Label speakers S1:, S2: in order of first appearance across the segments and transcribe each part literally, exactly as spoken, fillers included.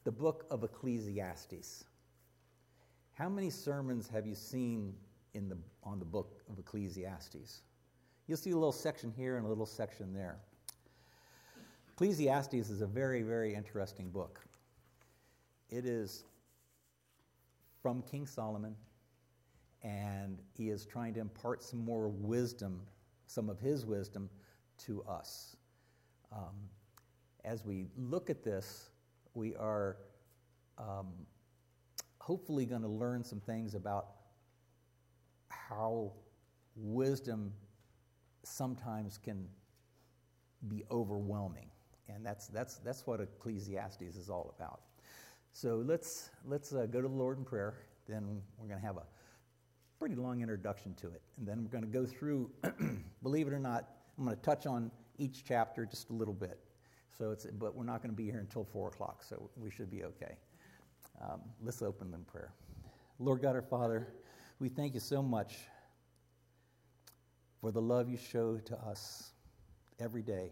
S1: the book of Ecclesiastes. How many sermons have you seen in the on the book of Ecclesiastes? You'll see a little section here and a little section there. Ecclesiastes is a very, very interesting book. It is from King Solomon, and he is trying to impart some more wisdom, some of his wisdom, to us. Um, as we look at this, we are um, hopefully going to learn some things about how wisdom sometimes can be overwhelming, and that's that's that's what Ecclesiastes is all about. So let's let's uh, go to the Lord in prayer. Then we're going to have a pretty long introduction to it, and then we're going to go through. Believe it or not, I'm going to touch on each chapter just a little bit. So it's but we're not going to be here until four o'clock, so we should be okay. Um, let's open in prayer. Lord God, our Father, we thank you so much for the love you show to us every day.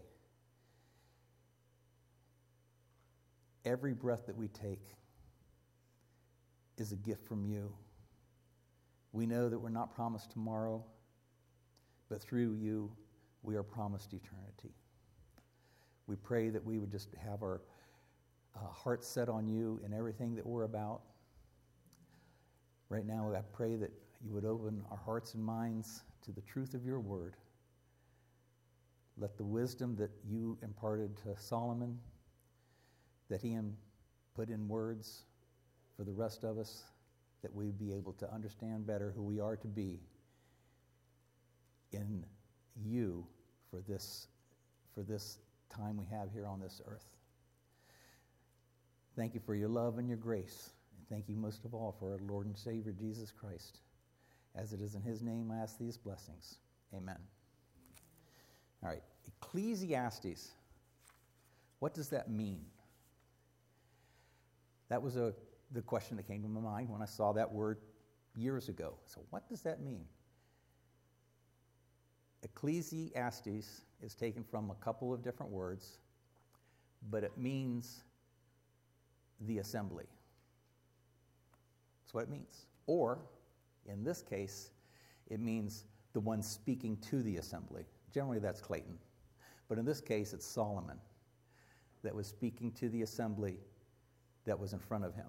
S1: Every breath that we take is a gift from you. We know that we're not promised tomorrow, but through you, we are promised eternity. We pray that we would just have our uh, hearts set on you in everything that we're about. Right now, I pray that you would open our hearts and minds to the truth of your word. Let the wisdom that you imparted to Solomon, that he put in words for the rest of us, that we be able to understand better who we are to be in you for this, for this time we have here on this earth. Thank you for your love and your grace. And thank you most of all for our Lord and Savior, Jesus Christ. As it is in his name, I ask these blessings. Amen. All right, Ecclesiastes. What does that mean? That was a, the question that came to my mind when I saw that word years ago. So what does that mean? Ecclesiastes is taken from a couple of different words, but it means the assembly. That's what it means. Or, in this case, it means the one speaking to the assembly. Generally, that's Clayton. But in this case, it's Solomon that was speaking to the assembly that was in front of him.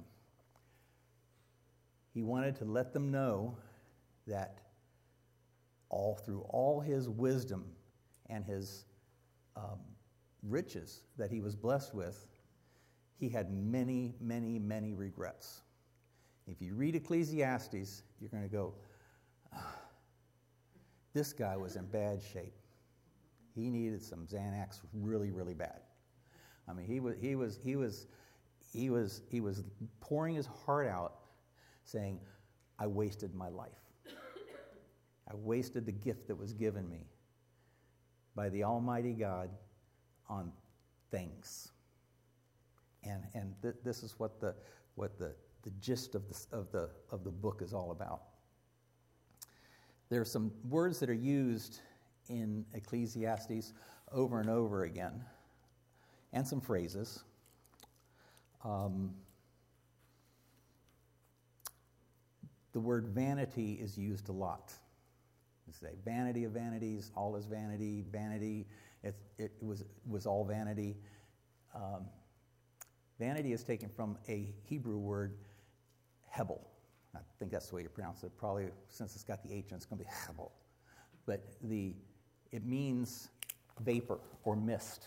S1: He wanted to let them know that all through all his wisdom and his um, riches that he was blessed with, he had many, many, many regrets. If you read Ecclesiastes, you're going to go, ah, this guy was in bad shape. He needed some Xanax really, really bad. I mean, he was, he was, he was, he was, he was pouring his heart out, saying, "I wasted my life. I wasted the gift that was given me by the Almighty God on things." And and th- this is what the what the, the gist of the of the of the book is all about. There are some words that are used in Ecclesiastes over and over again, and some phrases. Um, the word vanity is used a lot. You say vanity of vanities, all is vanity, vanity. It it was was all vanity. Um, vanity is taken from a Hebrew word, hebel. I think that's the way you pronounce it. Probably since it's got the H in it, it's going to be hebel. But the it means vapor or mist.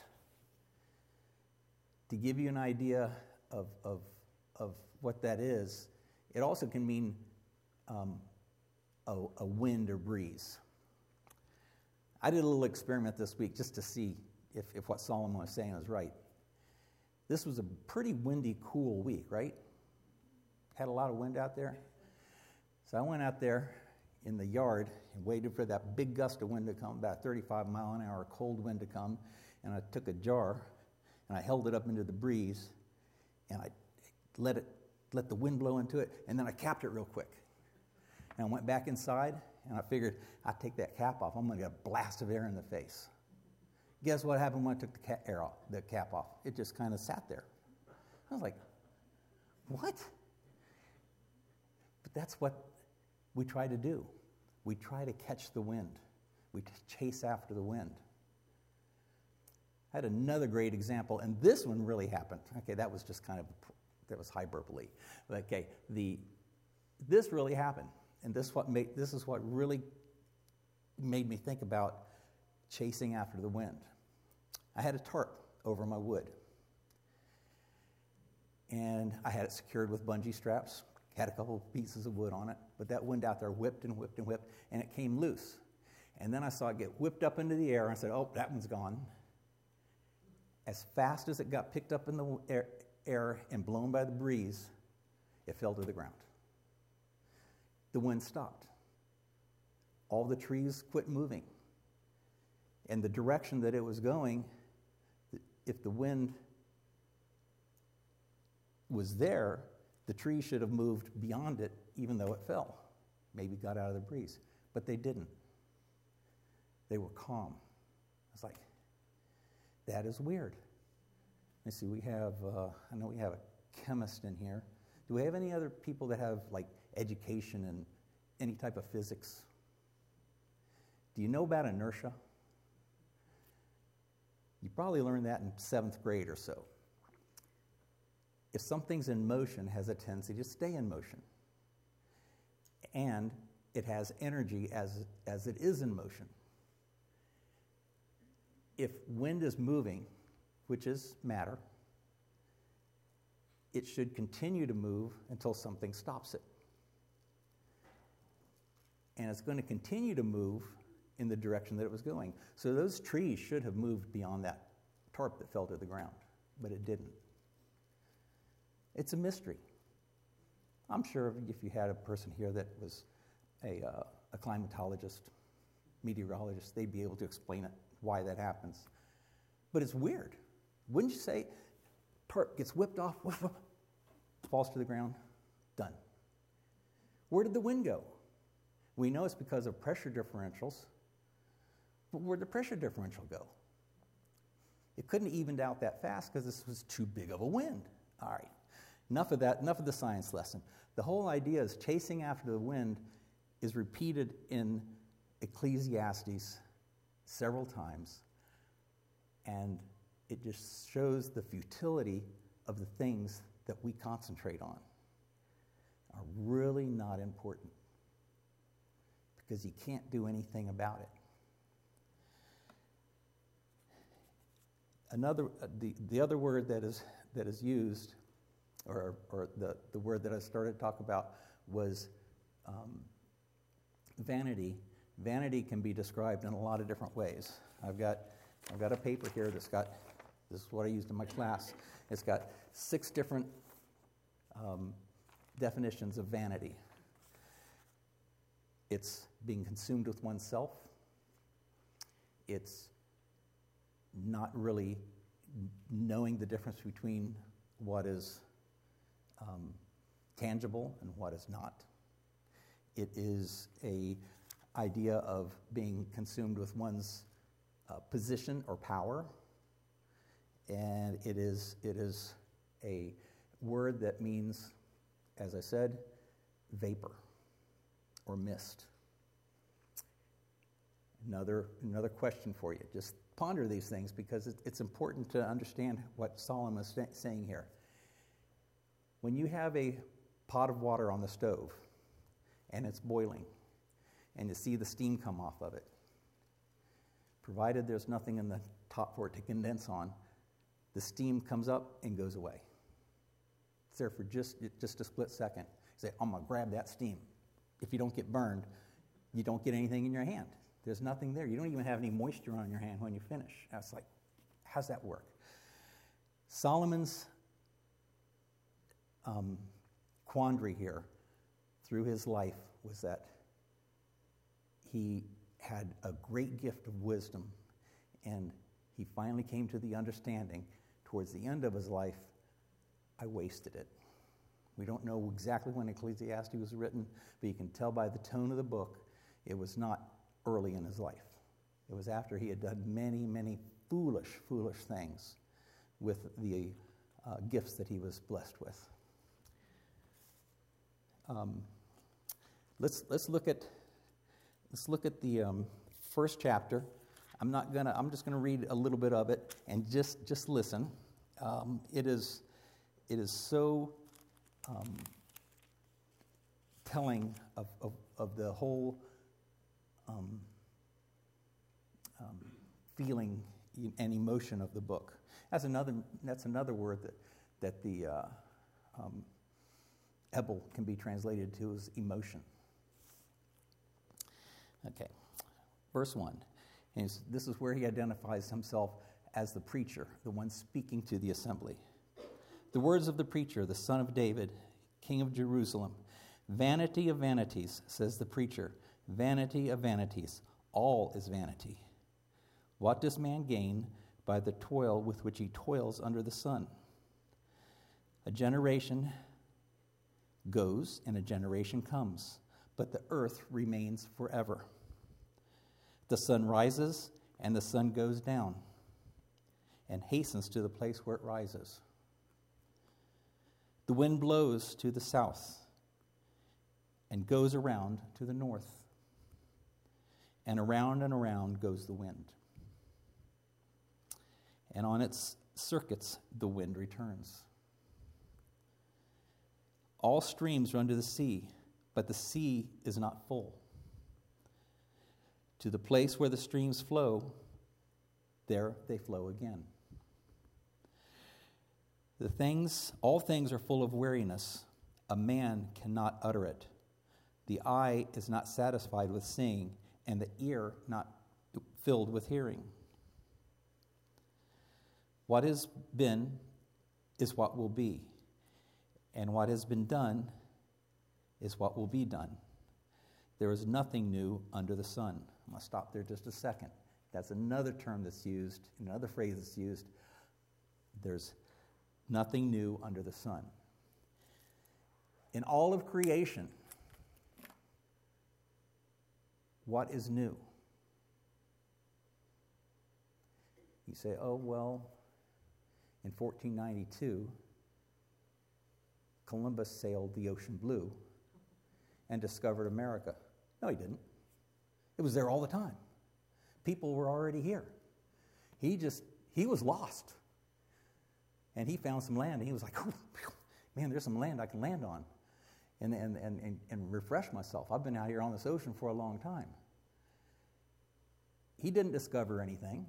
S1: To give you an idea of of of what that is, it also can mean um, a, a wind or breeze. I did a little experiment this week just to see if, if what Solomon was saying was right. This was a pretty windy, cool week, right? Had a lot of wind out there. So I went out there in the yard and waited for that big gust of wind to come, about thirty-five mile an hour cold wind to come, and I took a jar and I held it up into the breeze and I let it let the wind blow into it, and then I capped it real quick. And I went back inside, and I figured I'd take that cap off. I'm going to get a blast of air in the face. Guess what happened when I took the cap, air off, the cap off? It just kind of sat there. I was like, What? But that's what we try to do. We try to catch the wind. We chase after the wind. I had another great example, and this one really happened. Okay, that was just kind of, that was hyperbole. Okay, the, this really happened, and this, what made, this is what really made me think about chasing after the wind. I had a tarp over my wood, and I had it secured with bungee straps, had a couple pieces of wood on it, but that wind out there whipped and whipped and whipped, and it came loose. And then I saw it get whipped up into the air, and I said, oh, that one's gone. As fast as it got picked up in the air, air and blown by the breeze, it fell to the ground. The wind stopped. All the trees quit moving. And the direction that it was going, if the wind was there, the tree should have moved beyond it, even though it fell. Maybe got out of the breeze. But they didn't. They were calm. I was like, that is weird. Let's see, we have, uh, I know we have a chemist in here. Do we have any other people that have, like, education in any type of physics? Do you know about inertia? You probably learned that in seventh grade or so. If something's in motion, it has a tendency to stay in motion. And it has energy as, as it is in motion. If wind is moving, which is matter, it should continue to move until something stops it. And it's going to continue to move in the direction that it was going. So those trees should have moved beyond that tarp that fell to the ground, but it didn't. It's a mystery. I'm sure if you had a person here that was a, uh, a climatologist, meteorologist, they'd be able to explain it, why that happens. But it's weird. Wouldn't you say, tarp gets whipped off, whoop, whoop, falls to the ground, done. Where did the wind go? We know it's because of pressure differentials, but where'd the pressure differential go? It couldn't have evened out that fast because this was too big of a wind. All right, enough of that, enough of the science lesson. The whole idea is chasing after the wind is repeated in Ecclesiastes several times, and it just shows the futility of the things that we concentrate on are really not important because you can't do anything about it. Another, uh, the, the other word that is that is used, or, or the, the word that I started to talk about was um, vanity. Vanity can be described in a lot of different ways. I've got I've got a paper here that's got, this is what I used in my class. It's got six different um, definitions of vanity. It's being consumed with oneself. It's not really knowing the difference between what is um, tangible and what is not. It is a idea of being consumed with one's uh, position or power, and it is it is a word that means, as I said, vapor or mist. Another another question for you. Just ponder these things because it, it's important to understand what Solomon is saying here. When you have a pot of water on the stove and it's boiling, and you see the steam come off of it, provided there's nothing in the top for it to condense on, the steam comes up and goes away. It's there for just, just a split second. You say, I'm going to grab that steam. If you don't get burned, you don't get anything in your hand. There's nothing there. You don't even have any moisture on your hand when you finish. That's like, how's that work? Solomon's um, quandary here through his life was that he had a great gift of wisdom, and he finally came to the understanding towards the end of his life, I wasted it. We don't know exactly when Ecclesiastes was written, but you can tell by the tone of the book, it was not early in his life. It was after he had done many, many foolish, foolish things with the uh, gifts that he was blessed with. Um, let's let's look at let's look at the um, first chapter. I'm not gonna. I'm just gonna read a little bit of it and just just listen. Um, it is it is so um, telling of, of of the whole um, um, feeling and emotion of the book. That's another. That's another word that that the uh, um, Ebel can be translated to as emotion. Okay, verse one. And this is where he identifies himself as the preacher, the one speaking to the assembly. The words of the preacher, the son of David, king of Jerusalem. Vanity of vanities, says the preacher. Vanity of vanities. All is vanity. What does man gain by the toil with which he toils under the sun? A generation goes and a generation comes, but the earth remains forever. The sun rises and the sun goes down and hastens to the place where it rises. The wind blows to the south and goes around to the north. And around and around goes the wind. And on its circuits the wind returns. All streams run to the sea, but the sea is not full. To the place where the streams flow, there they flow again. The things, all things are full of weariness. A man cannot utter it. The eye is not satisfied with seeing, and the ear not filled with hearing. What has been is what will be, and what has been done is what will be done. There is nothing new under the sun. I'm going to stop there just a second. That's another term that's used, another phrase that's used. There's nothing new under the sun. In all of creation, what is new? You say, oh, well, in fourteen ninety-two, Columbus sailed the ocean blue and discovered America. No, he didn't. It was there all the time. People were already here. He just, he was lost. And he found some land, and he was like, oh, man, there's some land I can land on and, and, and, and, and refresh myself. I've been out here on this ocean for a long time. He didn't discover anything.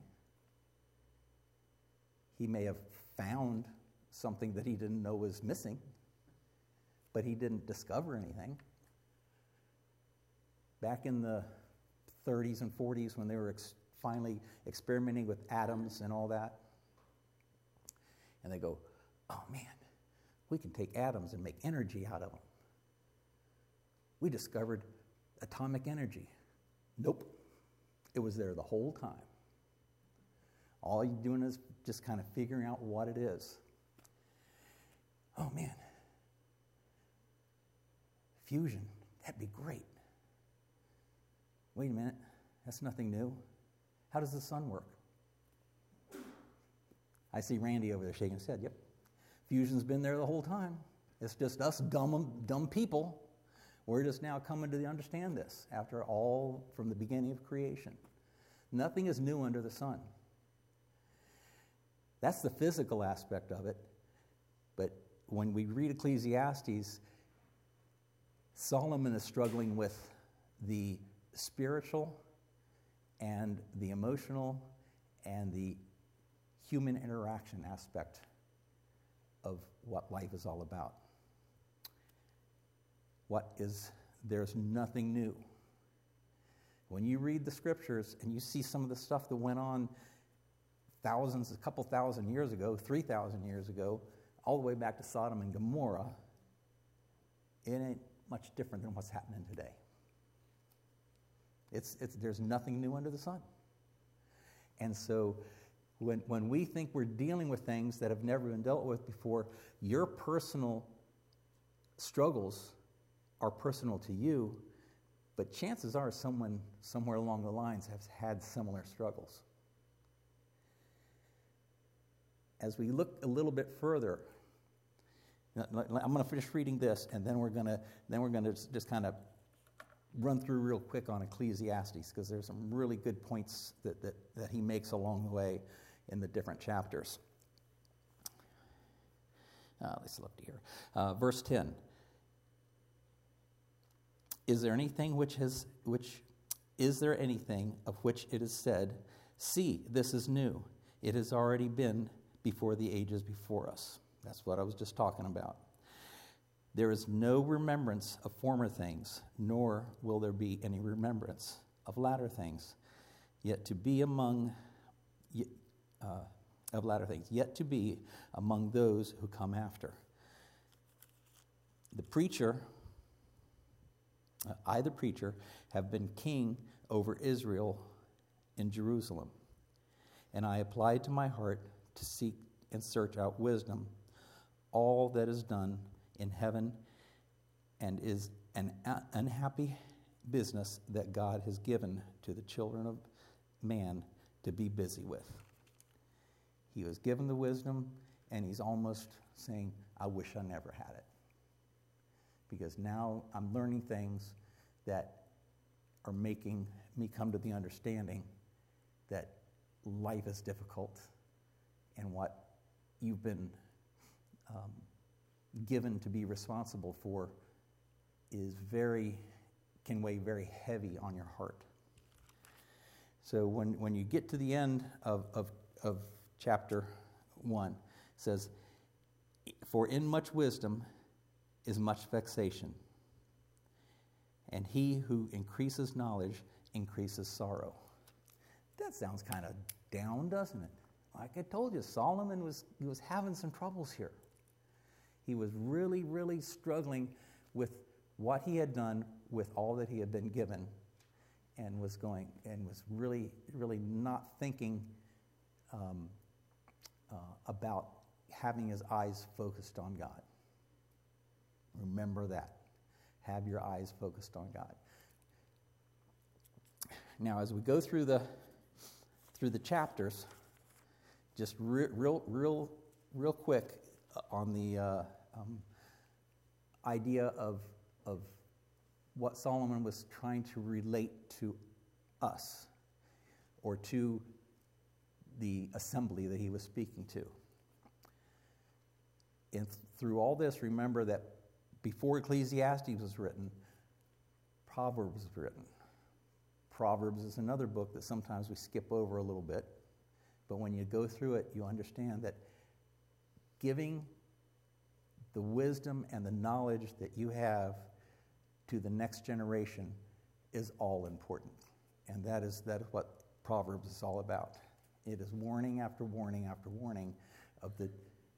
S1: He may have found something that he didn't know was missing, but he didn't discover anything. Back in the thirties and forties, when they were ex- finally experimenting with atoms and all that, and they go, oh man, we can take atoms and make energy out of them. We discovered atomic energy. Nope. It was there the whole time. All you're doing is just kind of figuring out what it is. Oh man, fusion, that'd be great. Wait a minute, that's nothing new. How does the sun work? I see Randy over there shaking his head. Yep, fusion's been there the whole time. It's just us dumb, dumb people. We're just now coming to understand this after all from the beginning of creation. Nothing is new under the sun. That's the physical aspect of it. But when we read Ecclesiastes, Solomon is struggling with the spiritual and the emotional and the human interaction aspect of what life is all about. What is, there's nothing new. When you read the scriptures and you see some of the stuff that went on thousands, a couple thousand years ago, three thousand years ago, all the way back to Sodom and Gomorrah, it ain't much different than what's happening today. It's, it's, there's nothing new under the sun. And so when, when we think we're dealing with things that have never been dealt with before, your personal struggles are personal to you, but chances are someone somewhere along the lines has had similar struggles. As we look a little bit further, I'm going to finish reading this, and then we're going to then we're going to just kind of run through real quick on Ecclesiastes, because there's some really good points that, that, that he makes along the way in the different chapters. Uh, let's look here. Uh, verse ten. Is there anything which has which is there anything of which it is said, "See, this is new. It has already been before the ages before us." That's what I was just talking about. There is no remembrance of former things, nor will there be any remembrance of latter things. Yet to be among uh, of latter things, yet to be among those who come after. The preacher, uh, I, the preacher, have been king over Israel in Jerusalem, and I applied to my heart to seek and search out wisdom, all that is done in heaven, and is an unhappy business that God has given to the children of man to be busy with. He was given the wisdom, and he's almost saying, I wish I never had it. Because now I'm learning things that are making me come to the understanding that life is difficult, and what you've been um, given to be responsible for is very, can weigh very heavy on your heart. So when, when you get to the end of, of, of chapter one, it says, for in much wisdom is much vexation, and he who increases knowledge increases sorrow. That sounds kind of down, doesn't it? Like I told you, Solomon was he was having some troubles here. He was really, really struggling with what he had done with all that he had been given, and was going and was really, really not thinking um, uh, about having his eyes focused on God. Remember that. Have your eyes focused on God. Now, as we go through the through the chapters, just re- real, real, real quick on the uh, um, idea of of what Solomon was trying to relate to us, or to the assembly that he was speaking to. And th- through all this, remember that before Ecclesiastes was written, Proverbs was written. Proverbs is another book that sometimes we skip over a little bit, but when you go through it, you understand that giving the wisdom and the knowledge that you have to the next generation is all important. And that is that is what Proverbs is all about. It is warning after warning after warning of the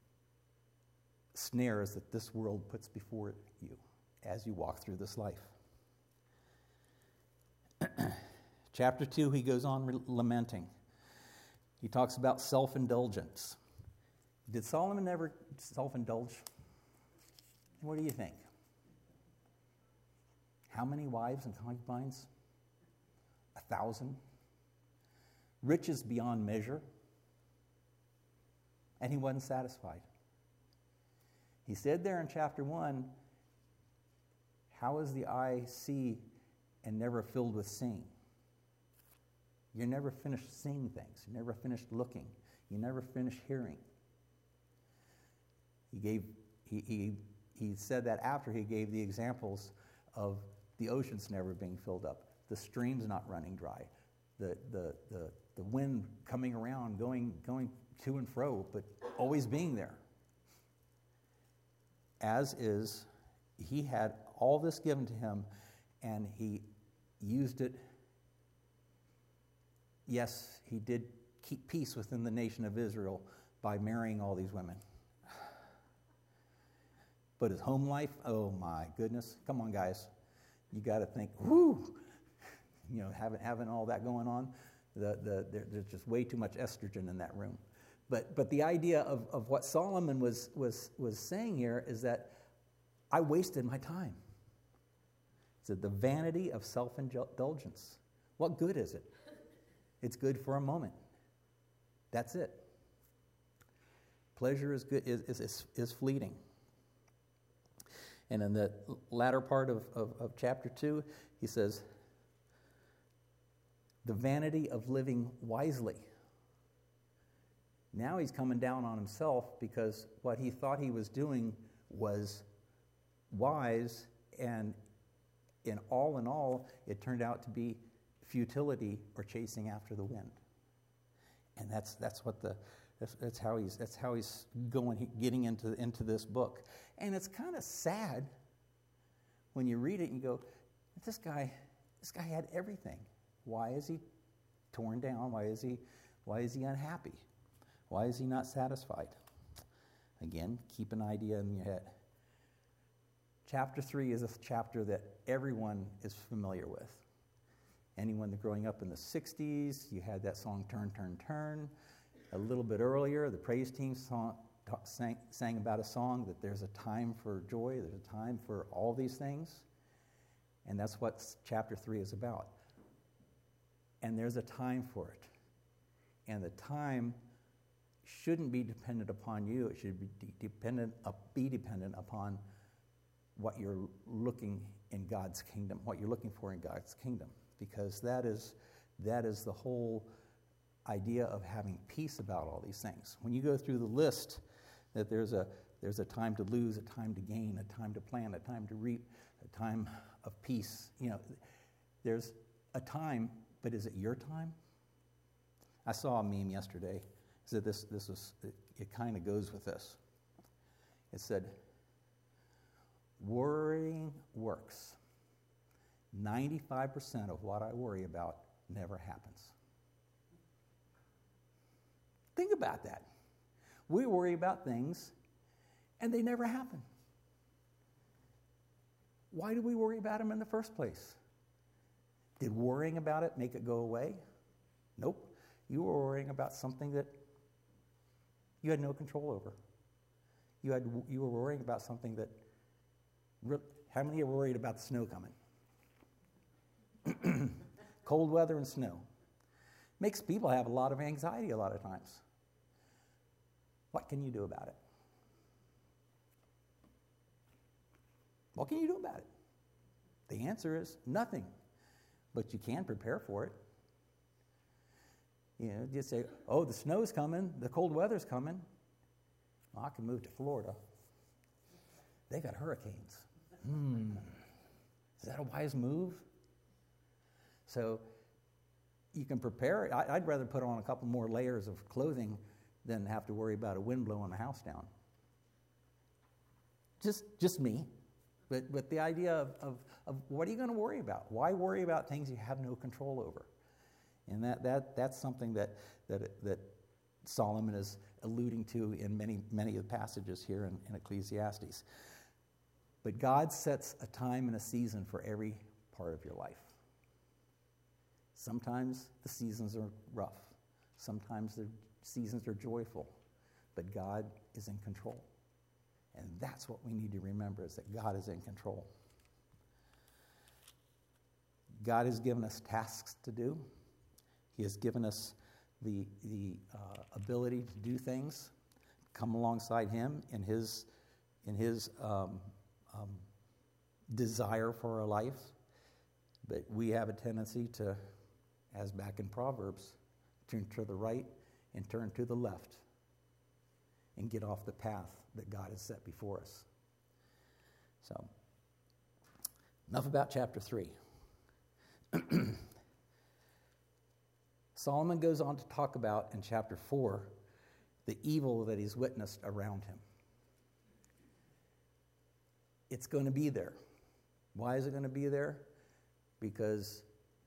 S1: snares that this world puts before you as you walk through this life. Chapter two, he goes on re- lamenting. He talks about self-indulgence. Did Solomon ever self-indulge? What do you think? How many wives and concubines? A thousand? Riches beyond measure? And he wasn't satisfied. He said there in chapter one, how is the eye see and never filled with seeing? You're never finished seeing things. You're never finished looking. You never finish hearing. He gave he, he he said that after he gave the examples of the oceans never being filled up, the streams not running dry, the the the, the wind coming around, going going to and fro, but always being there. As is, he had all this given to him, and he used it. Yes, he did keep peace within the nation of Israel by marrying all these women. But his home life, oh my goodness. Come on, guys. You got to think, whoo, you know, having, having all that going on, the, the, there, there's just way too much estrogen in that room. But but the idea of, of what Solomon was, was, was saying here is that I wasted my time. It's the vanity of self-indulgence. What good is it? It's good for a moment. That's it. Pleasure is good is, is, is fleeting. And in the latter part of, of, of chapter two, he says, the vanity of living wisely. Now he's coming down on himself because what he thought he was doing was wise, and in all in all, it turned out to be futility or chasing after the wind. And that's that's what the that's, that's how he's that's how he's going getting into into this book. And it's kind of sad when you read it and you go, this guy this guy had everything. Why is he torn down? Why is he why is he unhappy? Why is he not satisfied? Again, keep an idea in your head. Chapter three is a chapter that everyone is familiar with. Anyone that growing up in the sixties, you had that song, Turn, Turn, Turn. A little bit earlier, the praise team song, sang, sang about a song that there's a time for joy, there's a time for all these things. And that's what chapter three is about. And there's a time for it. And the time shouldn't be dependent upon you. It should be de- dependent, uh, be dependent upon what you're looking in God's kingdom, what you're looking for in God's kingdom, because that is that is the whole idea of having peace about all these things. When you go through the list, that there's a there's a time to lose, a time to gain, a time to plant, a time to reap, a time of peace. You know, there's a time, but is it your time? I saw a meme yesterday. So this this was it, it kind of goes with this. It said, worrying works. ninety-five percent of what I worry about never happens. Think about that. We worry about things, and they never happen. Why do we worry about them in the first place? Did worrying about it make it go away? Nope. You were worrying about something that you had no control over. You had you were worrying about something that. How many are worried about the snow coming? Cold weather and snow. Makes people have a lot of anxiety a lot of times. What can you do about it? What can you do about it? The answer is nothing. But you can prepare for it. You know, just say, oh, the snow's coming, the cold weather's coming. Well, I can move to Florida. They got hurricanes. Hmm. Is that a wise move? So you can prepare. I, I'd rather put on a couple more layers of clothing than have to worry about a wind blowing the house down. Just just me. But, but the idea of, of, of what are you going to worry about? Why worry about things you have no control over? And that, that that's something that, that, that Solomon is alluding to in many, many of the passages here in, in Ecclesiastes. But God sets a time and a season for every part of your life. Sometimes the seasons are rough. Sometimes the seasons are joyful. But God is in control. And that's what we need to remember, is that God is in control. God has given us tasks to do. He has given us the, the uh, ability to do things, come alongside Him in His, in his um, um, desire for our life. But we have a tendency to, as back in Proverbs, turn to the right and turn to the left and get off the path that God has set before us. So, enough about chapter three. Solomon goes on to talk about, in chapter four, the evil that he's witnessed around him. It's going to be there. Why is it going to be there? Because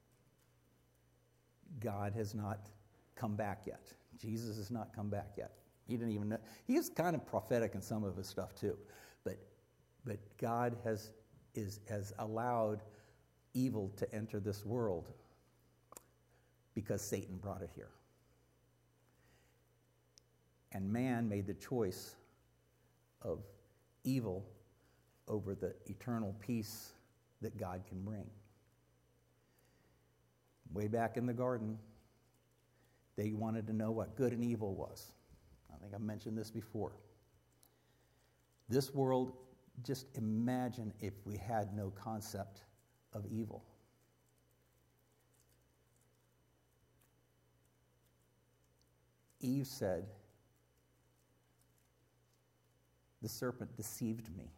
S1: God has not come back yet. Jesus has not come back yet. He didn't even know. He is kind of prophetic in some of his stuff too. But but God has is has allowed evil to enter this world because Satan brought it here. And man made the choice of evil over the eternal peace that God can bring. Way back in the garden, they wanted to know what good and evil was. I think I've mentioned this before. This world just imagine if we had no concept of evil. Eve said, "The serpent deceived me."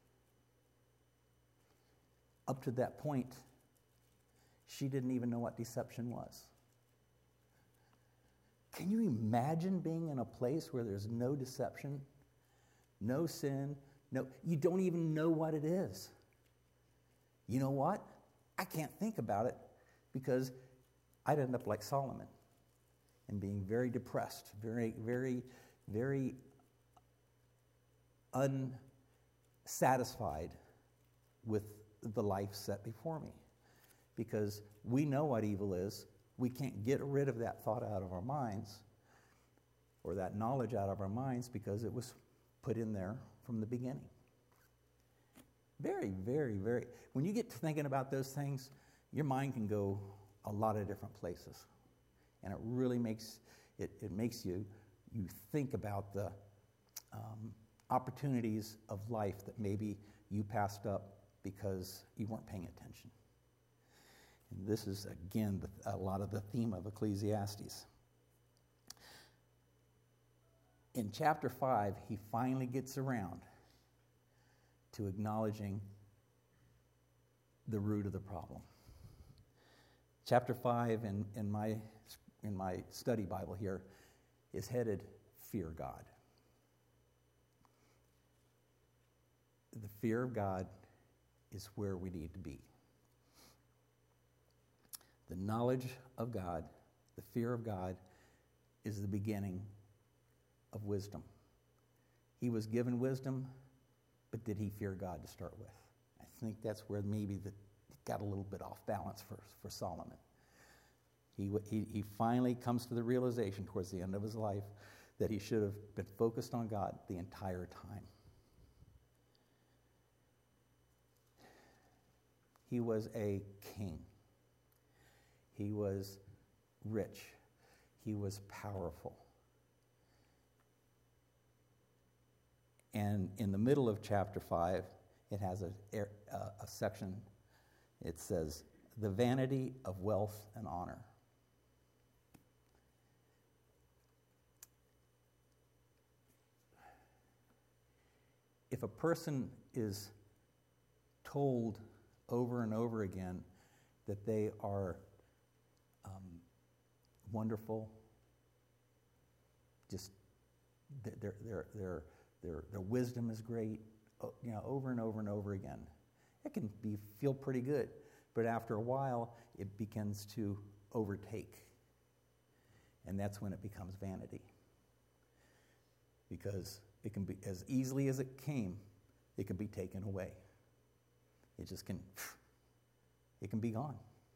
S1: Up to that point, she didn't even know what deception was. Can you imagine being in a place where there's no deception, no sin, no, you don't even know what it is? You know what? I can't think about it because I'd end up like Solomon and being very depressed, very, very, very unsatisfied with the life set before me. Because we know what evil is. We can't get rid of that thought out of our minds or that knowledge out of our minds because it was put in there from the beginning. Very, very, very, when you get to thinking about those things, your mind can go a lot of different places. And it really makes, it, it makes you, you think about the um, opportunities of life that maybe you passed up because you weren't paying attention. And this is, again, the, a lot of the theme of Ecclesiastes. In chapter five, he finally gets around to acknowledging the root of the problem. Chapter five in, in, my, in my study Bible here is headed, Fear God. The fear of God is where we need to be. The knowledge of God, the fear of God, is the beginning of wisdom. He was given wisdom, but did he fear God to start with? I think that's where maybe the, it got a little bit off balance for, for Solomon. He, he, he finally comes to the realization towards the end of his life that he should have been focused on God the entire time. He was a king. He was rich. He was powerful. And in the middle of chapter five, it has a, a, a section. It says, the vanity of wealth and honor. If a person is told over and over again that they are um, wonderful, just their their their their their wisdom is great, you know, over and over and over again, it can be feel pretty good, but after a while, it begins to overtake, and that's when it becomes vanity, because it can be as easily as it came, it can be taken away. It just can, it can be gone.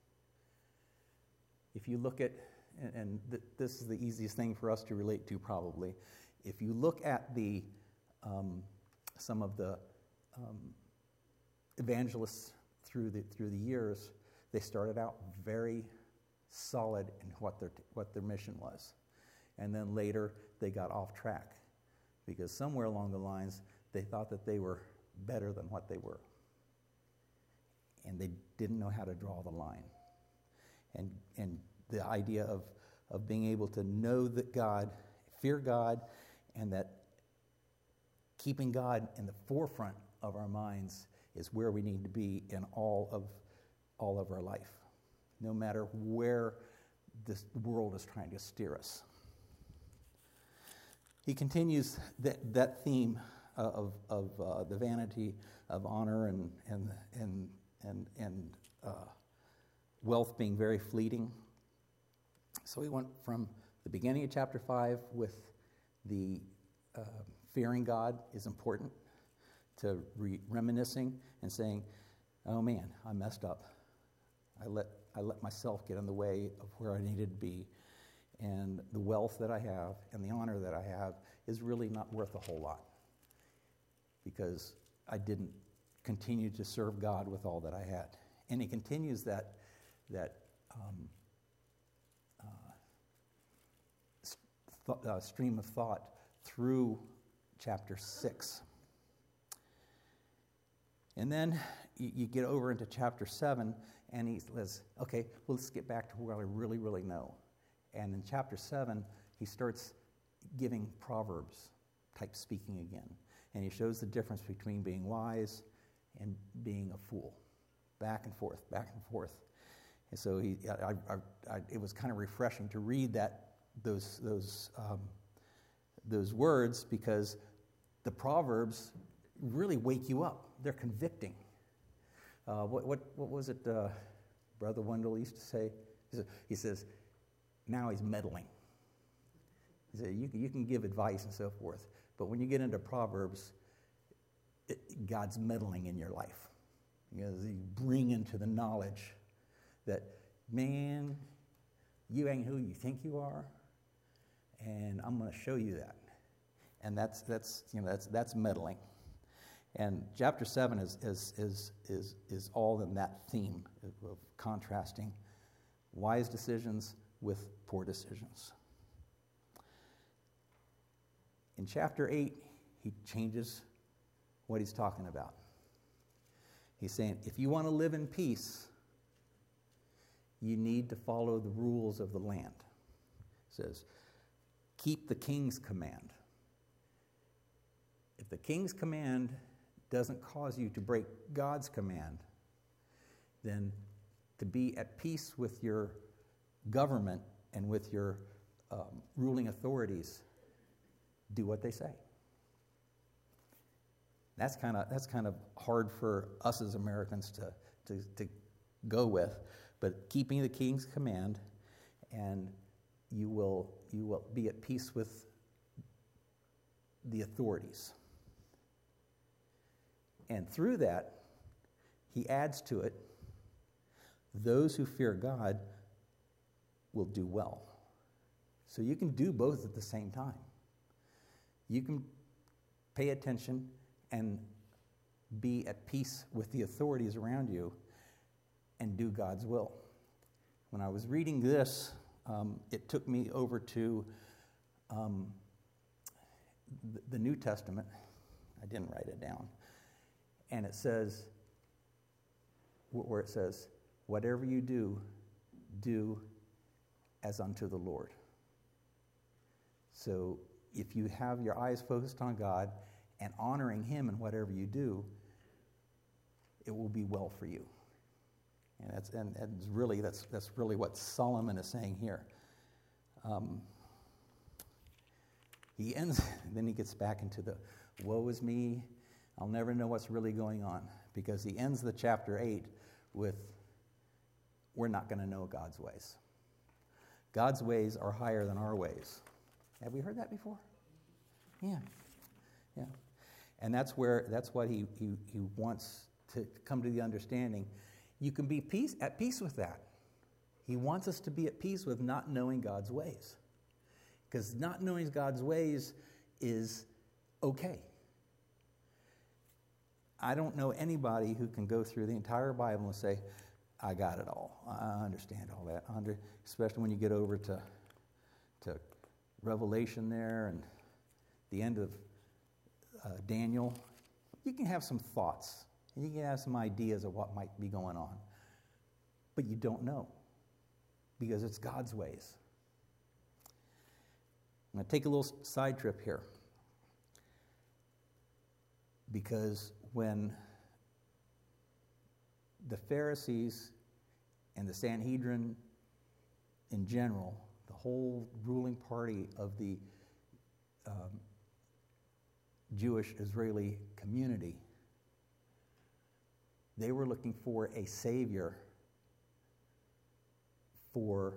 S1: If you look at, and th- this is the easiest thing for us to relate to probably, if you look at the um, some of the um, evangelists through the through the years, they started out very solid in what their what their mission was, and then later they got off track because somewhere along the lines they thought that they were better than what they were. And they didn't know how to draw the line. And and the idea of, of being able to know that God, fear God, and that keeping God in the forefront of our minds is where we need to be in all of all of our life, no matter where this world is trying to steer us. He continues that, that theme of, of uh, the vanity of honor and and and and and uh, wealth being very fleeting. So we went from the beginning of chapter five with the uh, fearing God is important to re- reminiscing and saying, "Oh man, I messed up. I let I let myself get in the way of where I needed to be, and the wealth that I have and the honor that I have is really not worth a whole lot because I didn't continue to serve God with all that I had." And he continues that that um, uh, th- uh, stream of thought through chapter six. And then you, you get over into chapter seven, and he says, okay, well, let's get back to where I really, really know. And in chapter seven, he starts giving Proverbs type speaking again. And he shows the difference between being wise and being a fool. Back and forth, back and forth. And so he, I, I, I, it was kind of refreshing to read that those those um, those words, because the Proverbs really wake you up. They're convicting. Uh, what what what was it? Uh, Brother Wendell used to say. He says, he says now he's meddling. He said, you you can give advice and so forth, but when you get into Proverbs, it, God's meddling in your life. You know, you bring into the knowledge that, man, you ain't who you think you are, and I'm going to show you that. And that's that's you know that's that's meddling. And chapter seven is is is is is all in that theme of contrasting wise decisions with poor decisions. In chapter eight, he changes what he's talking about. He's saying, if you want to live in peace, you need to follow the rules of the land. He says, keep the king's command. If the king's command doesn't cause you to break God's command, then to be at peace with your government and with your um, ruling authorities, do what they say. That's kind of that's kind of hard for us as Americans to, to, to go with, but keeping the king's command, and you will you will be at peace with the authorities. And through that, he adds to it, those who fear God will do well. So you can do both at the same time. You can pay attention and be at peace with the authorities around you and do God's will. When I was reading this, um, it took me over to um, the, the New Testament. I didn't write it down. And it says, where it says, whatever you do, do as unto the Lord. So if you have your eyes focused on God and honoring Him in whatever you do, it will be well for you. And that's and, and really that's that's really what Solomon is saying here. Um, he ends, then he gets back into the woe is me. I'll never know what's really going on, because he ends the chapter eight with, we're not going to know God's ways. God's ways are higher than our ways. Have we heard that before? Yeah, yeah. And that's where that's what he he, he wants to come to the understanding. You can be peace at peace with that. He wants us to be at peace with not knowing God's ways, because not knowing God's ways is okay. I don't know anybody who can go through the entire Bible and say, I got it all. I understand all that. Under, especially when you get over to, to Revelation there and the end of uh, Daniel. You can have some thoughts, and you can have some ideas of what might be going on. But you don't know, because it's God's ways. I'm going to take a little side trip here, because when the Pharisees and the Sanhedrin in general, the whole ruling party of the um, Jewish Israeli community, they were looking for a savior for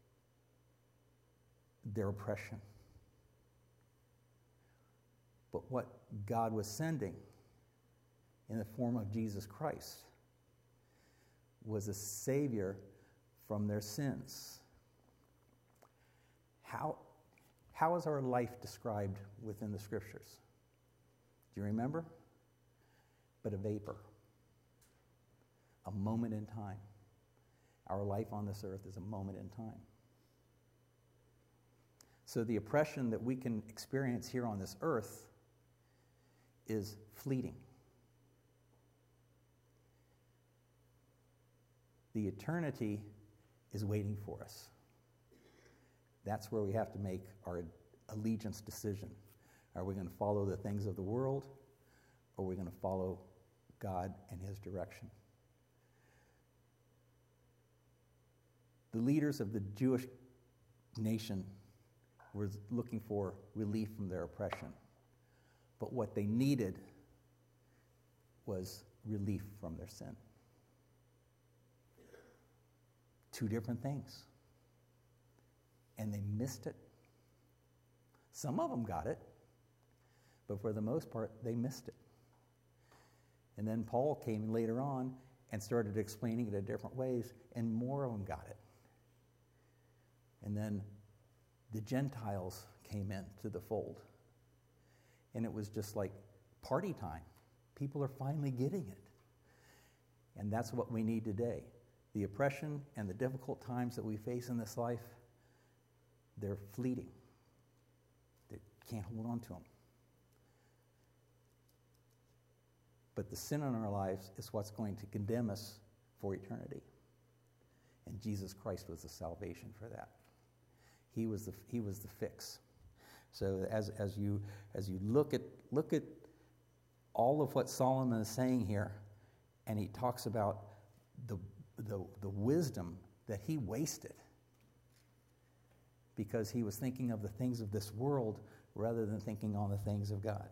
S1: their oppression. But what God was sending in the form of Jesus Christ was a savior from their sins. How, how is our life described within the scriptures? Do you remember? But a vapor. A moment in time. Our life on this earth is a moment in time. So the oppression that we can experience here on this earth is fleeting. The eternity is waiting for us. That's where we have to make our allegiance decision. Are we going to follow the things of the world, or are we going to follow God and his direction? The leaders of the Jewish nation were looking for relief from their oppression. But what they needed was relief from their sin. Two different things. And they missed it. Some of them got it, but for the most part, they missed it. And then Paul came later on and started explaining it in different ways, and more of them got it. And then the Gentiles came into the fold. And it was just like party time. People are finally getting it. And that's what we need today. The oppression and the difficult times that we face in this life, they're fleeting. They can't hold on to them. But the sin in our lives is what's going to condemn us for eternity. And Jesus Christ was the salvation for that. He was the he was the fix. So as as you as you look at look at all of what Solomon is saying here, and he talks about the the, the wisdom that he wasted because he was thinking of the things of this world rather than thinking on the things of God.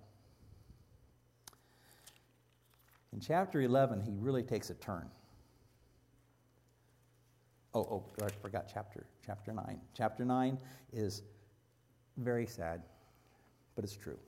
S1: In chapter eleven, he really takes a turn. Oh, oh, I forgot chapter, chapter nine. Chapter nine is very sad, but it's true.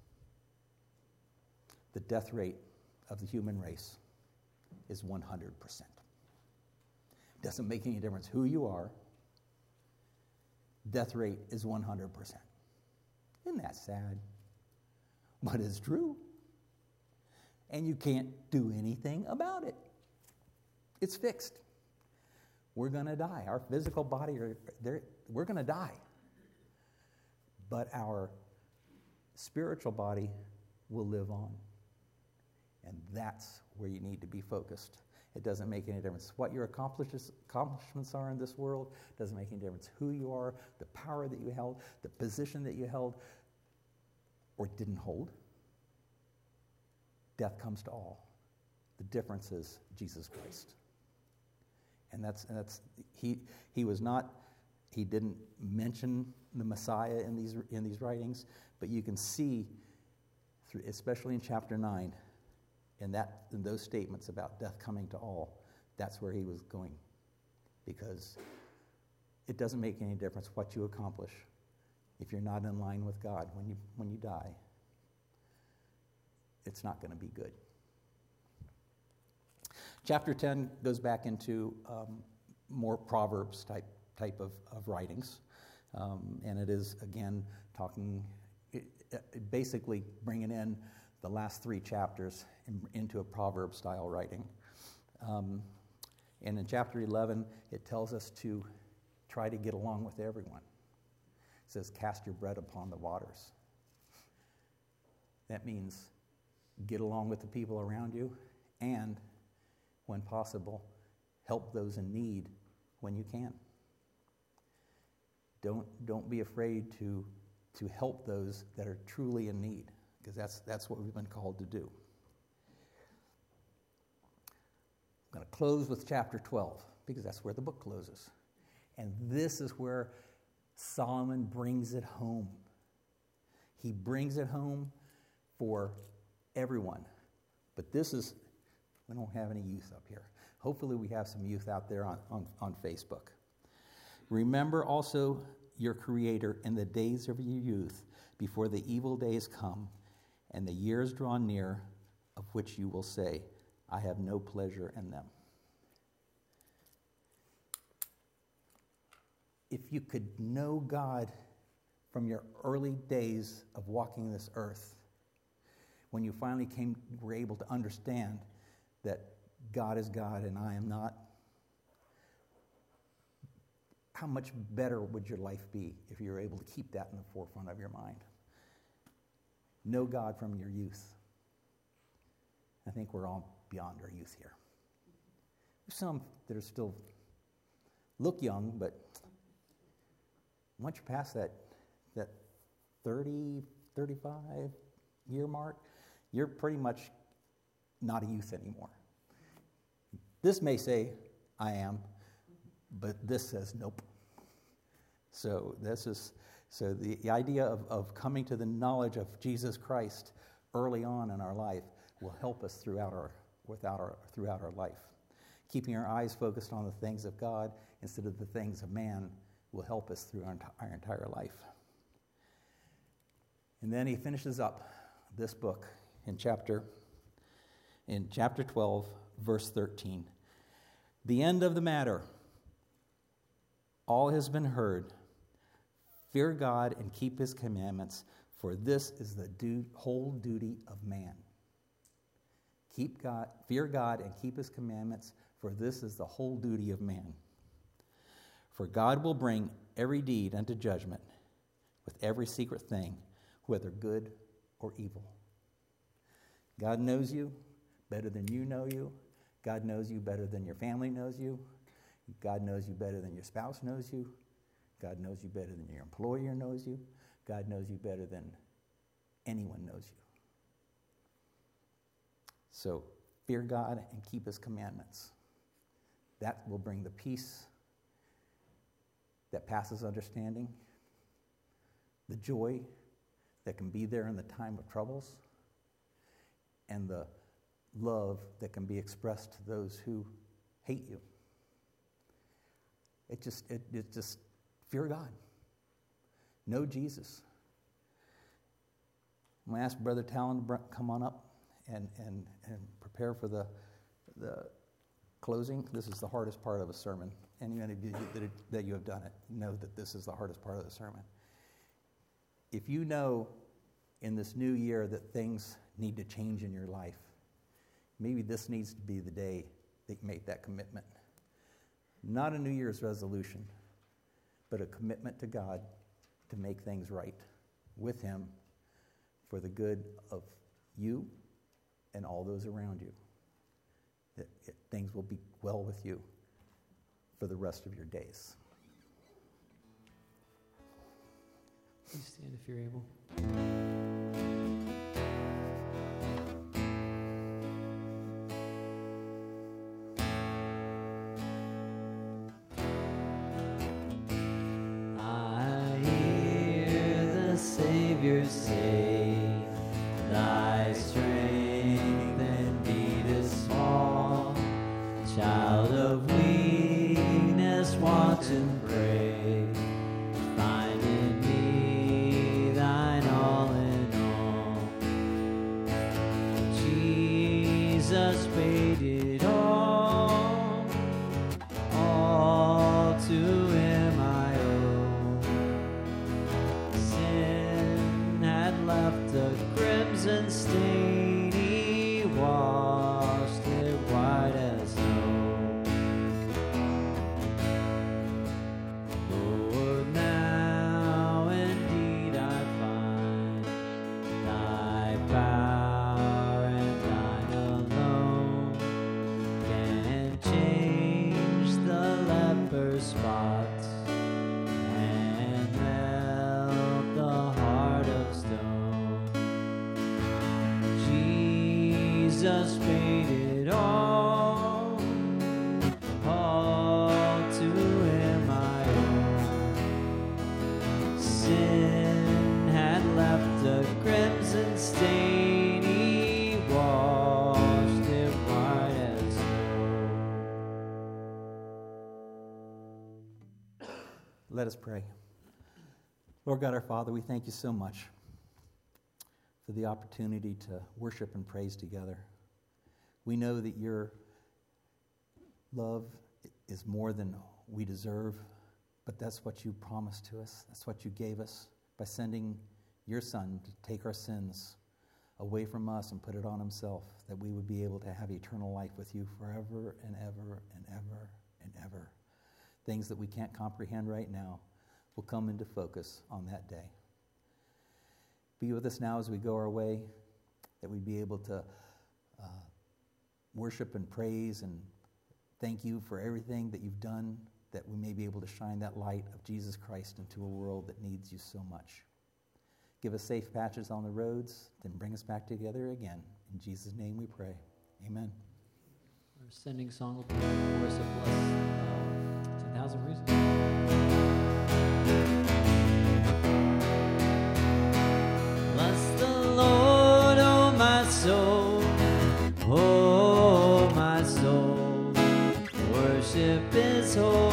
S1: The death rate of the human race is one hundred percent. Doesn't make any difference who you are. Death rate is one hundred percent. Isn't that sad? But it's true. And you can't do anything about it. It's fixed. We're going to die. Our physical body, are, we're going to die. But our spiritual body will live on. And that's where you need to be focused. It doesn't make any difference what your accomplishments are in this world. It doesn't make any difference who you are, the power that you held, the position that you held or didn't hold. Death comes to all. The difference is Jesus Christ. And that's and that's he he was not he didn't mention the Messiah in these in these writings, but you can see through, especially in chapter nine, in that in those statements about death coming to all, that's where he was going. Because it doesn't make any difference what you accomplish if you're not in line with God when you when you die. It's not going to be good. Chapter ten goes back into um, more Proverbs type type of, of writings. Um, and it is, again, talking, it, it basically bringing in the last three chapters in, into a Proverb-style writing. Um, and in chapter eleven, it tells us to try to get along with everyone. It says, cast your bread upon the waters. That means get along with the people around you and, when possible, help those in need when you can. Don't, don't be afraid to, to help those that are truly in need, because that's, that's what we've been called to do. I'm going to close with chapter twelve, because that's where the book closes. And this is where Solomon brings it home. He brings it home for everyone. But this is, we don't have any youth up here. Hopefully we have some youth out there on, on, on Facebook. Remember also your Creator in the days of your youth, before the evil days come, and the years draw near, of which you will say, I have no pleasure in them. If you could know God from your early days of walking this earth, when you finally came, were able to understand that God is God and I am not, how much better would your life be if you were able to keep that in the forefront of your mind? Know God from your youth. I think we're all beyond our youth here. There's some that are still look young, but once you pass that that thirty, thirty-five year mark, you're pretty much not a youth anymore. This may say, I am, but this says nope. So this is so the, the idea of, of coming to the knowledge of Jesus Christ early on in our life will help us throughout our without our throughout our life. Keeping our eyes focused on the things of God instead of the things of man will help us through our, our entire life. And then he finishes up this book in chapter in chapter twelve, verse thirteen. The end of the matter. All has been heard. Fear God and keep his commandments, for this is the du- whole duty of man. Keep God, fear God and keep his commandments, for this is the whole duty of man. For God will bring every deed unto judgment with every secret thing, whether good or evil. God knows you better than you know you. God knows you better than your family knows you. God knows you better than your spouse knows you. God knows you better than your employer knows you. God knows you better than anyone knows you. So fear God and keep his commandments. That will bring the peace that passes understanding, the joy that can be there in the time of troubles, and the love that can be expressed to those who hate you. It just, it, it just, fear God. Know Jesus. I'm going to ask Brother Talon to come on up and, and, and prepare for the, the closing. This is the hardest part of a sermon. Anyone of you that, that you have done it know that this is the hardest part of the sermon. If you know in this new year that things need to change in your life, maybe this needs to be the day that you make that commitment. Not a New Year's resolution, but a commitment to God to make things right with him for the good of you and all those around you. That it, things will be well with you for the rest of your days.
S2: Please stand if you're able.
S3: Savior say, thy strength indeed is small. Child of weakness, watch and pray. Find in me thine all in all. Jesus paid it all, all to him I owe. Sin had left a crimson stain, he washed it white as snow. Lord, now indeed I find thy power and thine alone can change the leper's spots and melt the heart of stone. Jesus paid it all, all to him I owe. Sin had left a crimson stain, he washed it white as snow.
S1: Let us pray. Lord God, our Father, we thank you so much for the opportunity to worship and praise together. We know that your love is more than we deserve, but that's what you promised to us. That's what you gave us by sending your Son to take our sins away from us and put it on himself, that we would be able to have eternal life with you forever and ever and ever and ever. Things that we can't comprehend right now will come into focus on that day. Be with us now as we go our way, that we be able to uh, worship and praise and Thank you for everything that you've done, that we may be able to shine that light of Jesus Christ into a world that needs you so much. Give us safe patches on the roads, then bring us back together again. In Jesus' name we pray. Amen.
S2: Our sending song will be the chorus of Bless uh, ten thousand Reasons.
S3: Bless the Lord, oh my soul, oh my soul, worship His holy